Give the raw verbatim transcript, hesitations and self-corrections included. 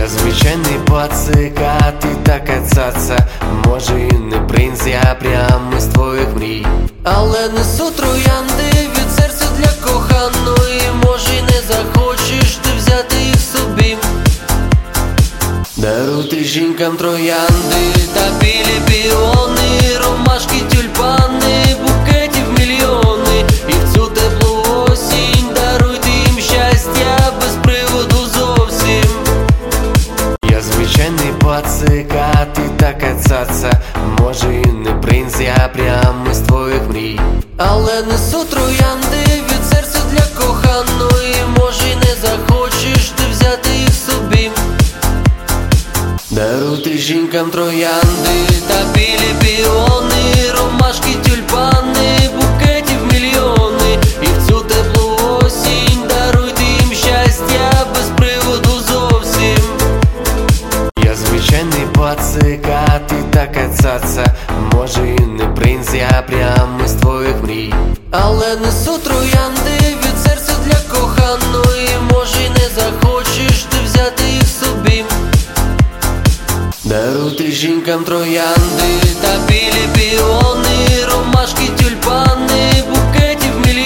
Я звичайний пацик, а ти така цаца. Може і не принц, я прямо із твоїх мрій. Але несу троянди від серця для коханої. Може й не захочеш ти взяти їх собі. Даруйте жінкам троянди та білі піони, ромашки, тюльпани, букетів мільйони. І в цю теплу осінь даруйте їм щастя без приводу зовсім. Я звичайний пацик, а ти така цаца. Може і не принц, я прямо із твоїх мрій. Але несу троянди від серця для коханої. Може й не захочеш ти взяти їх собі. Даруйте жінкам троянди та білі піони, ромашки, тюльпани, букетів мільйони. І в цю теплу осінь даруйте їм щастя без приводу зовсім. Я звичайний пацик, а ти така цаца. Може і не принц, я прямо із твоїх мрій. Але несу троянди від серця для коханої. Може й не захочеш ти взяти їх собі. Даруйте жінкам троянди та білі піони, ромашки,